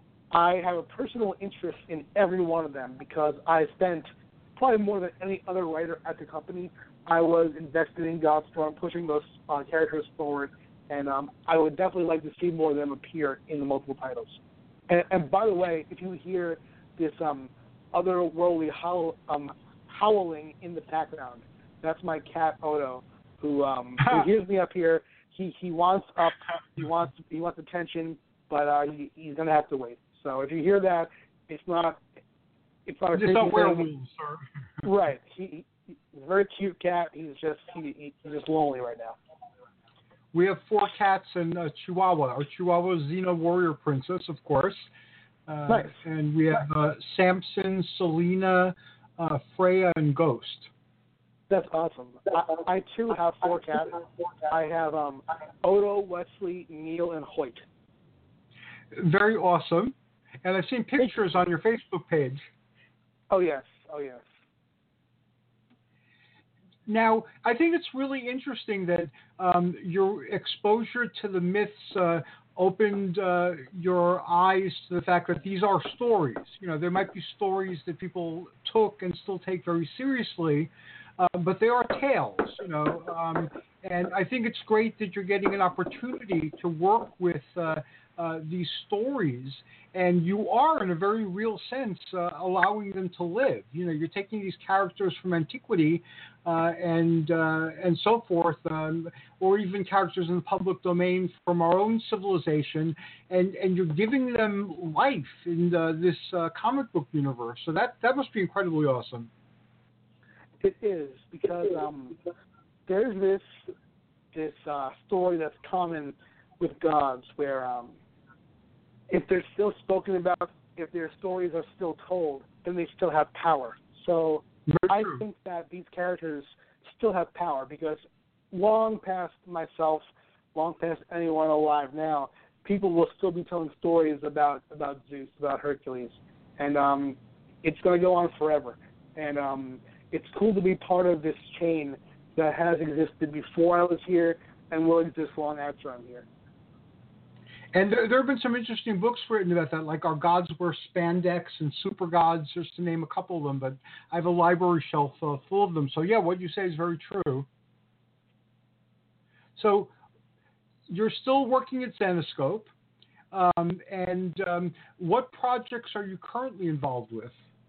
I have a personal interest in every one of them because I spent probably more than any other writer at the company. I was invested in Godstorm, pushing those uh, characters forward, and um, I would definitely like to see more of them appear in the multiple titles. And, and by the way, if you hear this um, otherworldly howl, um, howling in the background, that's my cat Odo, who um, who hears me up here. He he wants up. He wants he wants attention, but uh, he, he's gonna have to wait. So if you hear that, it's not it's not a It's creepy not thing. werewolves, sir. Right. He, he he's a very cute cat. He's just he, he's just lonely right now. We have four cats and a Chihuahua. Our Chihuahua is Xena Warrior Princess, of course. Uh, Nice. And we have uh, Samson, Selena, uh, Freya, and Ghost. That's awesome. I, I too have four cats. I have um, Odo, Wesley, Neil, and Hoyt. Very awesome. And I've seen pictures on your Facebook page. Oh yes. Oh yes. Now, I think it's really interesting that um, your exposure to the myths uh, opened uh, your eyes to the fact that these are stories. You know, there might be stories that people took and still take very seriously, uh, but they are tales, you know. Um, and I think it's great that you're getting an opportunity to work with uh, uh, these stories, and you are, in a very real sense, uh, allowing them to live. You know, you're taking these characters from antiquity uh, and uh, and so forth, um, or even characters in the public domain from our own civilization, and, and you're giving them life in uh, this uh, comic book universe. So that, that must be incredibly awesome. It is, because um, there's this this uh, story that's common with gods, where um, if they're still spoken about, if their stories are still told, then they still have power. So I think that these characters still have power, because long past myself, long past anyone alive now, people will still be telling stories about, about Zeus, about Hercules. And um, it's going to go on forever. And um, it's cool to be part of this chain that has existed before I was here and will exist long after I'm here. And there, there have been some interesting books written about that, like Our Gods Wear Spandex and Super Gods, just to name a couple of them. But I have a library shelf uh, full of them. So, yeah, what you say is very true. So you're still working at Zenescope. Um, and um, what projects are you currently involved with?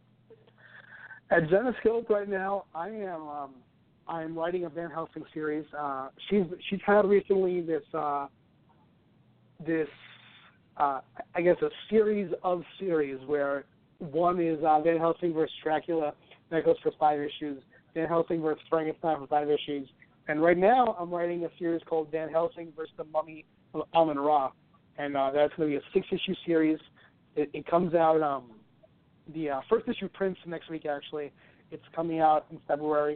At Zenescope right now, I am um, I'm writing a Van Helsing series. Uh, she's she's had recently this uh, this uh, I guess a series of series where one is uh, Van Helsing versus Dracula, that goes for five issues. Van Helsing versus Frankenstein for five issues, and right now I'm writing a series called Van Helsing versus the Mummy of Amun-Ra, and uh, that's going to be a six issue series. It, it comes out. Um, The uh, first issue prints next week, actually. It's coming out in February,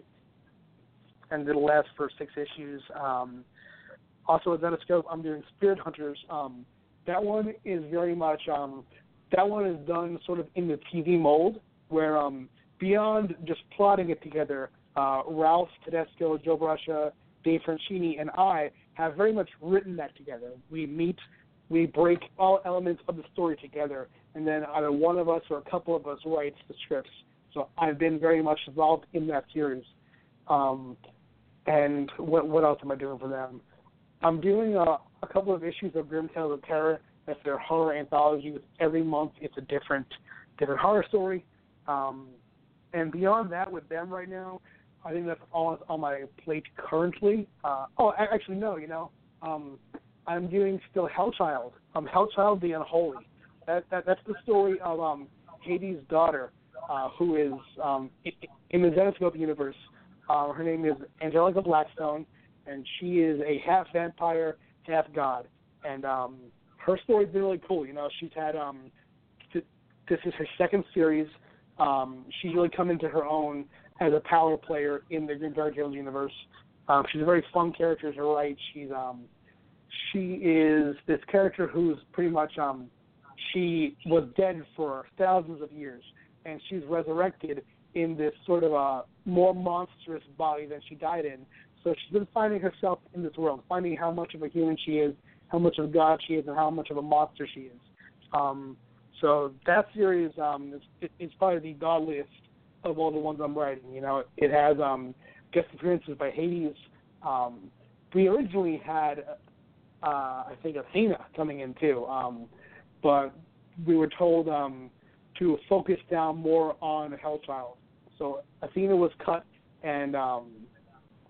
and it'll last for six issues. Um, also at Zenescope, I'm doing Spirit Hunters. Um, that one is very much, um, that one is done sort of in the T V mold, where um, beyond just plotting it together, uh, Ralph Tedesco, Joe Bruscia, Dave Franchini, and I have very much written that together. We meet, we break all elements of the story together, and then either one of us or a couple of us writes the scripts. So I've been very much involved in that series. Um, and what, what else am I doing for them? I'm doing a, a couple of issues of Grim Tales of Terror. That's their horror anthology. Every month it's a different different horror story. Um, and beyond that, with them right now, I think that's all that's on my plate currently. Uh, oh, actually, no, you know. Um, I'm doing still Hellchild. Um, Hellchild the Unholy. That, that that's the story of um, Hades' daughter, uh, who is um, in the Zenescope universe. Uh, her name is Angelica Blackstone, and she is a half vampire, half god. And um, her story's been really cool. You know, she's had um, th- this is her second series. Um, she's really come into her own as a power player in the Green Dark Tales universe. Um, she's a very fun character to write. She's um, she is this character who's pretty much um, she was dead for thousands of years, and she's resurrected in this sort of a more monstrous body than she died in. So she's been finding herself in this world, finding how much of a human she is, how much of a god she is, and how much of a monster she is. Um, so that series um, is it, it's probably the godliest of all the ones I'm writing. You know, it has um, guest appearances by Hades. Um, we originally had, uh, I think, Athena coming in too, um, but we were told um, to focus down more on Hellchild. So Athena was cut, and um,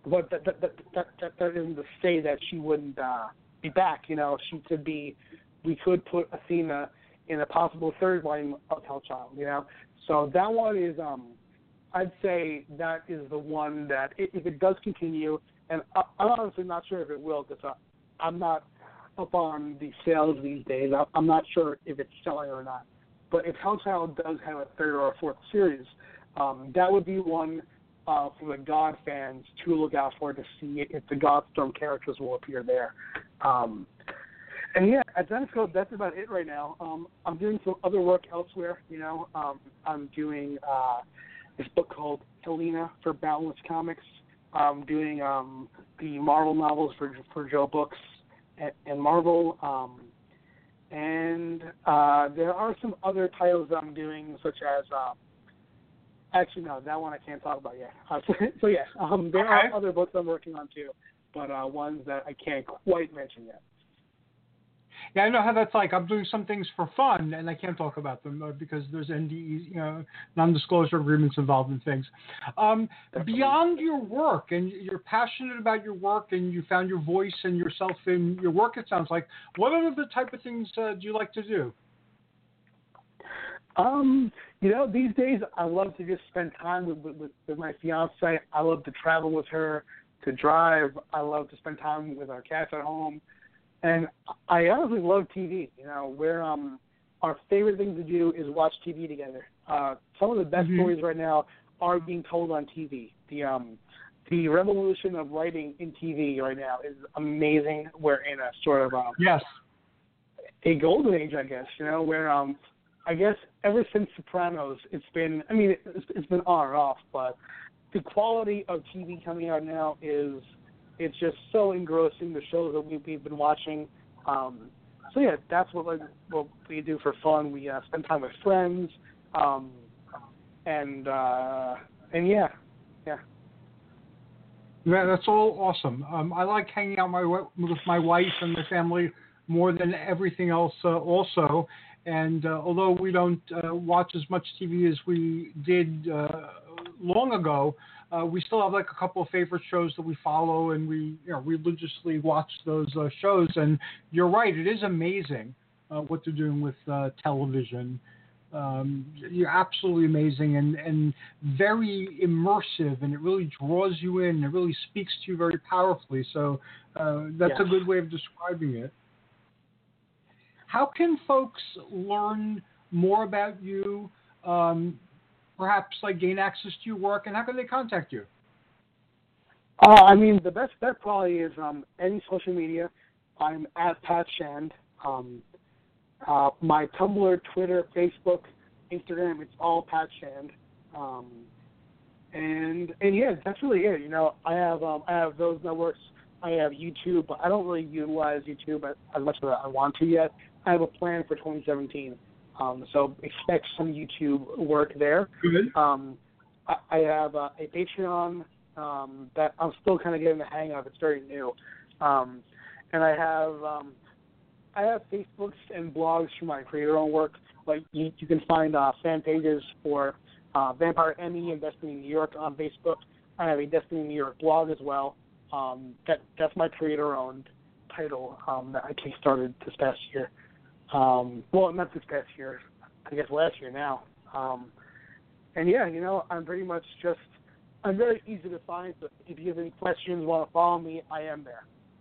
but that that, that that that that isn't to say that she wouldn't uh, be back. You know, she could be. We could put Athena in a possible third volume of Hellchild. You know, so that one is. Um, I'd say that is the one that if it does continue, and I, I'm honestly not sure if it will because uh, I'm not up on the sales these days. I, I'm not sure if it's selling or not. But if Hellchild does have a third or a fourth series, um, that would be one uh, for the God fans to look out for to see if the Godstorm characters will appear there. Um, and yeah, at Zenescope, that's about it right now. Um, I'm doing some other work elsewhere. You know, um, I'm doing uh, this book called Helena for Boundless Comics. I'm doing um, the Marvel novels for for Joe Books and, and Marvel. Um, And uh, there are some other titles that I'm doing, such as uh, actually no, that one I can't talk about yet. Uh, so, so yeah, um, there okay. are other books I'm working on too, but uh, ones that I can't quite mention yet. Yeah, I know how that's like. I'm doing some things for fun, and I can't talk about them uh, because there's N D Es, you know, non-disclosure agreements involved in things. Um, beyond your work, and you're passionate about your work, and you found your voice and yourself in your work, it sounds like. What other the type of things uh, do you like to do? Um, you know, these days I love to just spend time with, with, with my fiance. I love to travel with her, to drive. I love to spend time with our cats at home. And I honestly love T V. You know, where um, our favorite thing to do is watch T V together. Uh, some of the best mm-hmm. stories right now are being told on T V. The um, the revolution of writing in T V right now is amazing. We're in a sort of um, yes, a golden age, I guess. You know, where um, I guess ever since Sopranos, it's been. I mean, it's, it's been on or off, but the quality of T V coming out now is. It's just so engrossing, the shows that we've, we've been watching. Um, so, yeah, that's what, like, what we do for fun. We uh, spend time with friends. Um, and, uh, and yeah, yeah. Yeah, that's all awesome. Um, I like hanging out my, with my wife and the family more than everything else uh, also. And uh, although we don't uh, watch as much T V as we did uh, long ago, Uh, we still have like a couple of favorite shows that we follow, and we you know religiously watch those uh, shows. And you're right, it is amazing uh, what they're doing with uh, television. Um, you're absolutely amazing and, and very immersive, and it really draws you in. It really speaks to you very powerfully. So uh, that's yes. a good way of describing it. How can folks learn more about you? Um, Perhaps like gain access to your work, and how can they contact you? Uh, I mean, the best bet probably is um, any social media. I'm at Pat Shand. Um, uh, my Tumblr, Twitter, Facebook, Instagram, it's all Pat Shand. Um, and and yeah, that's really it. You know, I have um, I have those networks. I have YouTube, but I don't really utilize YouTube as much as I want to yet. I have a plan for twenty seventeen. Um, so expect some YouTube work there. Good. Um, I, I have uh, a Patreon um, that I'm still kind of getting the hang of. It's very new, um, and I have um, I have Facebooks and blogs for my creator-owned work. Like you, you can find uh, fan pages for uh, Vampire Emmy and Destiny New York on Facebook. I have a Destiny New York blog as well. Um, that that's my creator-owned title um, that I kickstarted this past year. Um, well, not this past year, I guess last year now. Um, and yeah, you know, I'm pretty much just, I'm very easy to find. So if you have any questions, want to follow me, I am there.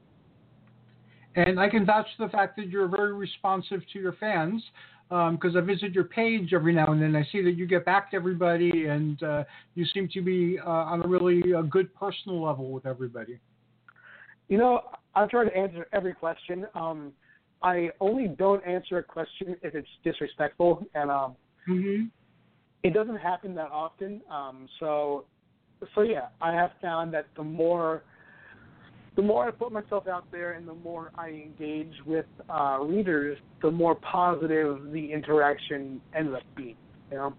And I can vouch for the fact that you're very responsive to your fans because um, I visit your page every now and then. I see that you get back to everybody, and uh, you seem to be uh, on a really uh, good personal level with everybody. You know, I try to answer every question. Um, I only don't answer a question if it's disrespectful, and um, mm-hmm. it doesn't happen that often. Um, so, so yeah, I have found that the more, the more I put myself out there, and the more I engage with uh, readers, the more positive the interaction ends up being. You know.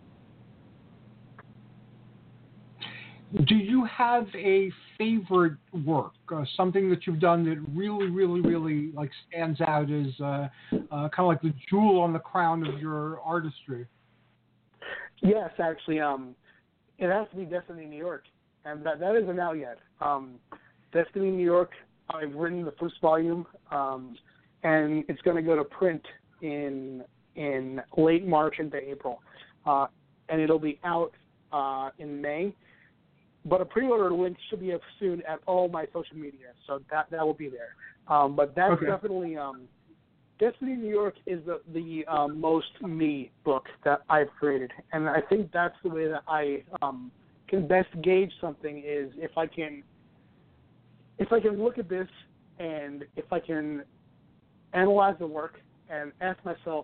Do you have a favorite work, uh, something that you've done that really, really, really like stands out as uh, uh, kind of like the jewel on the crown of your artistry? Yes, actually, um, it has to be Destiny New York. and that that isn't out yet. Um, Destiny New York, I've written the first volume, um, and it's going to go to print in in late March into April, uh, and it'll be out uh, in May. But a pre-order link should be up soon at all my social media, so that that will be there. Um, but that's okay. definitely um, Destiny New York is the the um, most me book that I've created, and I think that's the way that I um, can best gauge something is if I can if I can look at this and if I can analyze the work and ask myself,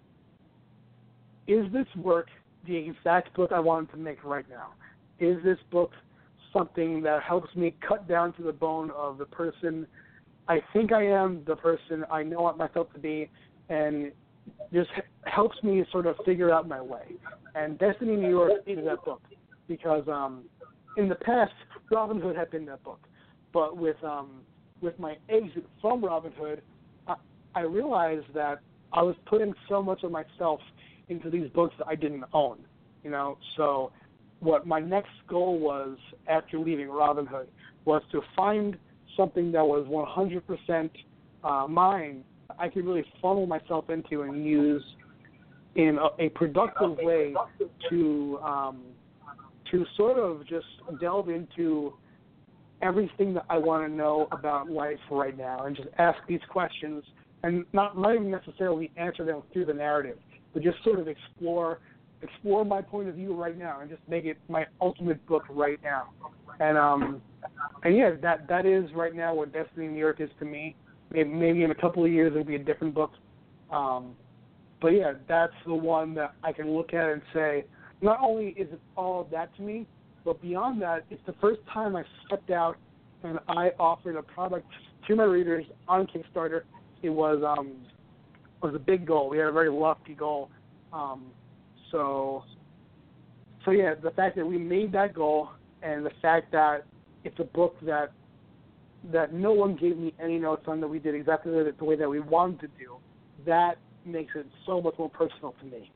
is this work the exact book I wanted to make right now? Is this book something that helps me cut down to the bone of the person I think I am, the person I know myself to be, and just helps me sort of figure out my way? And Destiny New York is that book because um, in the past, Robin Hood had been that book. But with um, with my exit from Robin Hood, I, I realized that I was putting so much of myself into these books that I didn't own, you know. So what my next goal was after leaving Robin Hood was to find something that was one hundred percent uh, mine, I could really funnel myself into and use in a, a productive way to um, to sort of just delve into everything that I want to know about life right now and just ask these questions and not, not even necessarily answer them through the narrative, but just sort of explore explore my point of view right now and just make it my ultimate book right now. And um and yeah, that that is right now what Destiny New York is to me. Maybe, maybe in a couple of years it'll be a different book. Um, but yeah, that's the one that I can look at and say, not only is it all of that to me, but beyond that, it's the first time I stepped out and I offered a product to my readers on Kickstarter. It was um it was a big goal. We had a very lofty goal. Um, so so yeah, the fact that we made that goal and the fact that it's a book that that no one gave me any notes on, that we did exactly the, the way that we wanted to do, that makes it so much more personal to me.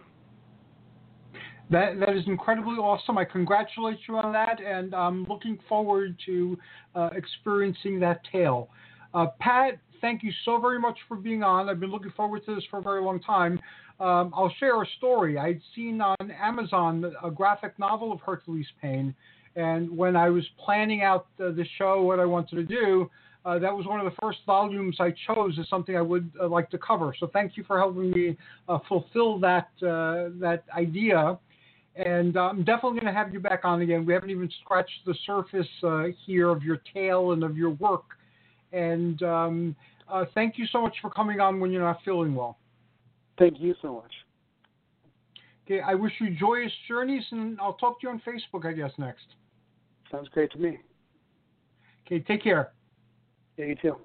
That that is incredibly awesome. I congratulate you on that, and I'm looking forward to uh, experiencing that tale. Uh, Pat, thank you so very much for being on. I've been looking forward to this for a very long time. Um, I'll share a story. I'd seen on Amazon a graphic novel of Hercules Payne, and when I was planning out the, the show, what I wanted to do, uh, that was one of the first volumes I chose as something I would uh, like to cover. So thank you for helping me uh, fulfill that uh, that idea. And uh, I'm definitely going to have you back on again. We haven't even scratched the surface uh, here of your tale and of your work. And um, uh, thank you so much for coming on when you're not feeling well. Thank you so much. Okay, I wish you joyous journeys, and I'll talk to you on Facebook, I guess, next. Sounds great to me. Okay, take care. Yeah, you too.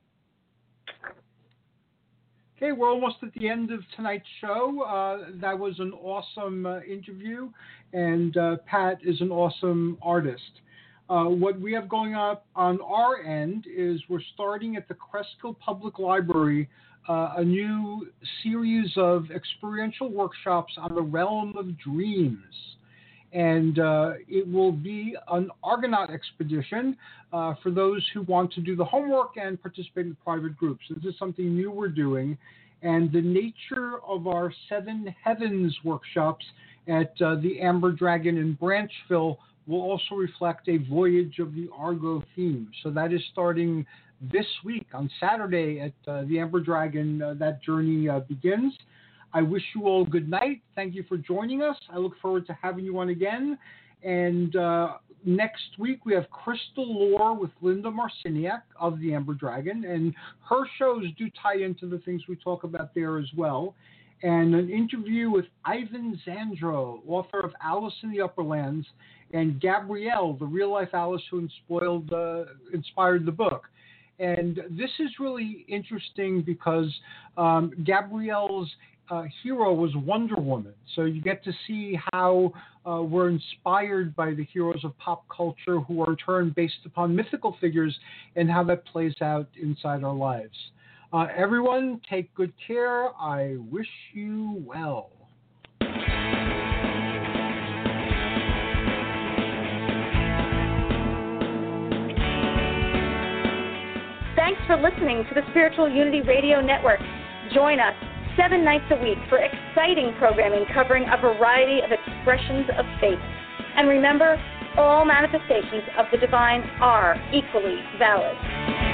Okay, we're almost at the end of tonight's show. Uh, that was an awesome uh, interview, and uh, Pat is an awesome artist. Uh, what we have going up on our end is we're starting at the Cresskill Public Library uh, a new series of experiential workshops on the realm of dreams. And uh, it will be an Argonaut expedition uh, for those who want to do the homework and participate in private groups. This is something new we're doing. And the nature of our Seven Heavens workshops at uh, the Amber Dragon in Branchville will also reflect a Voyage of the Argo theme. So that is starting this week on Saturday at uh, the Amber Dragon. Uh, that journey uh, begins. I wish you all good night. Thank you for joining us. I look forward to having you on again. And uh, next week we have Crystal Lore with Linda Marciniak of the Amber Dragon. And her shows do tie into the things we talk about there as well. And an interview with Ivan Zandro, author of Alice in the Upperlands, and Gabrielle, the real-life Alice who spoiled, uh, inspired the book. And this is really interesting because um, Gabrielle's uh, hero was Wonder Woman. So you get to see how uh, we're inspired by the heroes of pop culture who are in turn based upon mythical figures and how that plays out inside our lives. Uh, everyone, take good care. I wish you well. for listening to the Spiritual Unity Radio Network. Join us seven nights a week for exciting programming covering a variety of expressions of faith. And remember, all manifestations of the divine are equally valid.